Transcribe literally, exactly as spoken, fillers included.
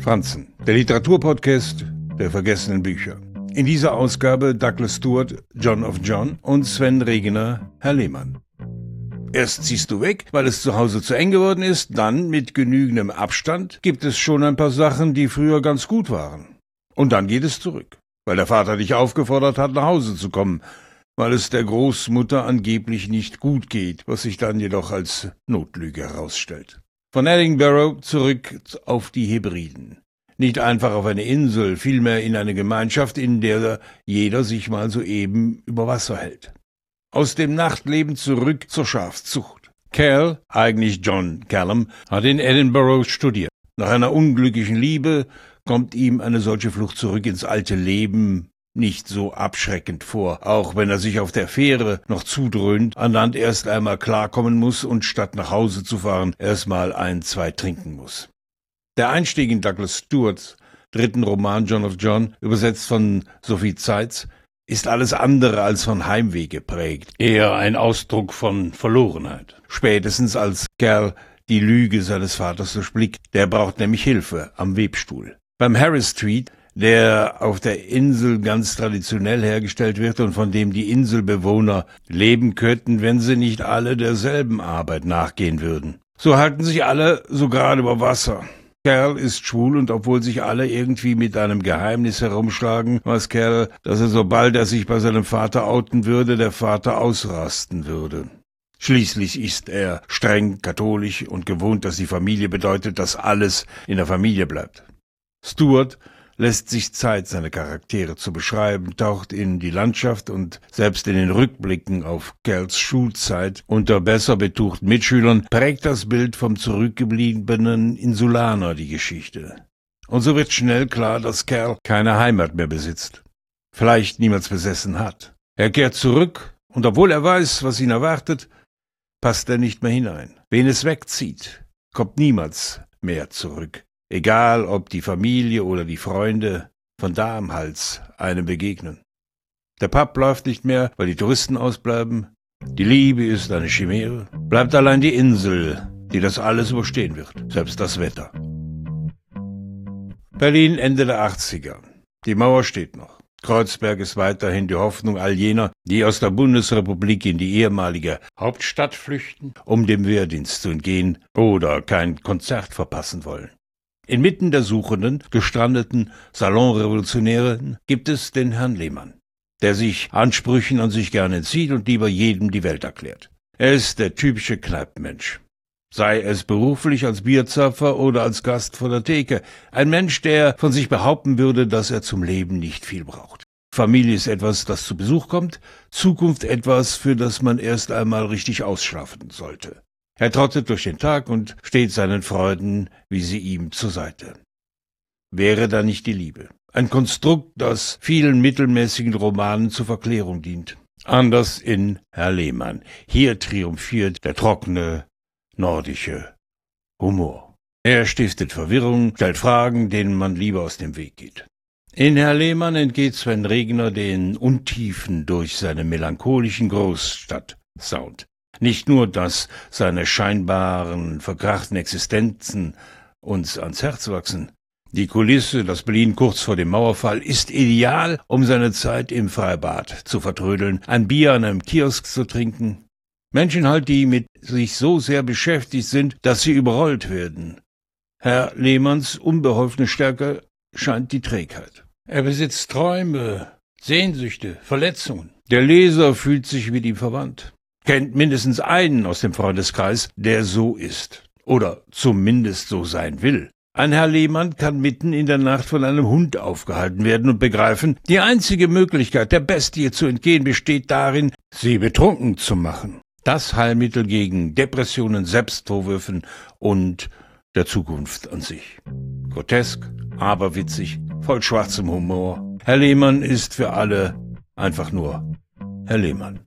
Franzen, der Literaturpodcast der vergessenen Bücher. In dieser Ausgabe Douglas Stuart, John of John und Sven Regener, Herr Lehmann. Erst ziehst du weg, weil es zu Hause zu eng geworden ist, dann, mit genügendem Abstand, gibt es schon ein paar Sachen, die früher ganz gut waren. Und dann geht es zurück, weil der Vater dich aufgefordert hat, nach Hause zu kommen, weil es der Großmutter angeblich nicht gut geht, was sich dann jedoch als Notlüge herausstellt. Von Edinburgh zurück auf die Hebriden. Nicht einfach auf eine Insel, vielmehr in eine Gemeinschaft, in der jeder sich mal soeben über Wasser hält. Aus dem Nachtleben zurück zur Schafzucht. Cal, eigentlich John Callum, hat in Edinburgh studiert. Nach einer unglücklichen Liebe kommt ihm eine solche Flucht zurück ins alte Leben nicht so abschreckend vor, auch wenn er sich auf der Fähre noch zudröhnt, an Land erst einmal klarkommen muss und statt nach Hause zu fahren, erstmal ein, zwei trinken muss. Der Einstieg in Douglas Stuarts dritten Roman John of John, übersetzt von Sophie Zeitz, ist alles andere als von Heimweh geprägt, eher ein Ausdruck von Verlorenheit. Spätestens als Cal die Lüge seines Vaters durchblickt, der braucht nämlich Hilfe am Webstuhl. Beim Harris Street, der auf der Insel ganz traditionell hergestellt wird und von dem die Inselbewohner leben könnten, wenn sie nicht alle derselben Arbeit nachgehen würden. So halten sich alle so gerade über Wasser. Cal ist schwul und obwohl sich alle irgendwie mit einem Geheimnis herumschlagen, weiß Cal, dass er, sobald er sich bei seinem Vater outen würde, der Vater ausrasten würde. Schließlich ist er streng katholisch und gewohnt, dass die Familie bedeutet, dass alles in der Familie bleibt. Stuart lässt sich Zeit, seine Charaktere zu beschreiben, taucht in die Landschaft und selbst in den Rückblicken auf Cals Schulzeit unter besser betuchten Mitschülern prägt das Bild vom zurückgebliebenen Insulaner die Geschichte. Und so wird schnell klar, dass Cal keine Heimat mehr besitzt, vielleicht niemals besessen hat. Er kehrt zurück und obwohl er weiß, was ihn erwartet, passt er nicht mehr hinein. Wen es wegzieht, kommt niemals mehr zurück. Egal, ob die Familie oder die Freunde von da am Hals einem begegnen. Der Pub läuft nicht mehr, weil die Touristen ausbleiben. Die Liebe ist eine Chimäre. Bleibt allein die Insel, die das alles überstehen wird, selbst das Wetter. Berlin Ende der achtziger. Die Mauer steht noch. Kreuzberg ist weiterhin die Hoffnung all jener, die aus der Bundesrepublik in die ehemalige Hauptstadt flüchten, um dem Wehrdienst zu entgehen oder kein Konzert verpassen wollen. Inmitten der Suchenden, gestrandeten Salonrevolutionären gibt es den Herrn Lehmann, der sich Ansprüchen an sich gerne entzieht und lieber jedem die Welt erklärt. Er ist der typische Kneipenmensch. Sei es beruflich als Bierzapfer oder als Gast vor der Theke. Ein Mensch, der von sich behaupten würde, dass er zum Leben nicht viel braucht. Familie ist etwas, das zu Besuch kommt, Zukunft etwas, für das man erst einmal richtig ausschlafen sollte. Er trottet durch den Tag und steht seinen Freuden, wie sie ihm, zur Seite. Wäre da nicht die Liebe? Ein Konstrukt, das vielen mittelmäßigen Romanen zur Verklärung dient. Anders in Herr Lehmann. Hier triumphiert der trockene, nordische Humor. Er stiftet Verwirrung, stellt Fragen, denen man lieber aus dem Weg geht. In Herr Lehmann entgeht Sven Regener den Untiefen durch seinen melancholischen Großstadt-Sound. Nicht nur, dass seine scheinbaren, verkrachten Existenzen uns ans Herz wachsen. Die Kulisse, das Berlin kurz vor dem Mauerfall, ist ideal, um seine Zeit im Freibad zu vertrödeln, ein Bier an einem Kiosk zu trinken. Menschen halt, die mit sich so sehr beschäftigt sind, dass sie überrollt werden. Herr Lehmanns unbeholfene Stärke scheint die Trägheit. Er besitzt Träume, Sehnsüchte, Verletzungen. Der Leser fühlt sich mit ihm verwandt. Kennt mindestens einen aus dem Freundeskreis, der so ist. Oder zumindest so sein will. Ein Herr Lehmann kann mitten in der Nacht von einem Hund aufgehalten werden und begreifen, die einzige Möglichkeit, der Bestie zu entgehen, besteht darin, sie betrunken zu machen. Das Heilmittel gegen Depressionen, Selbstvorwürfen und der Zukunft an sich. Grotesk, aberwitzig, voll schwarzem Humor. Herr Lehmann ist für alle einfach nur Herr Lehmann.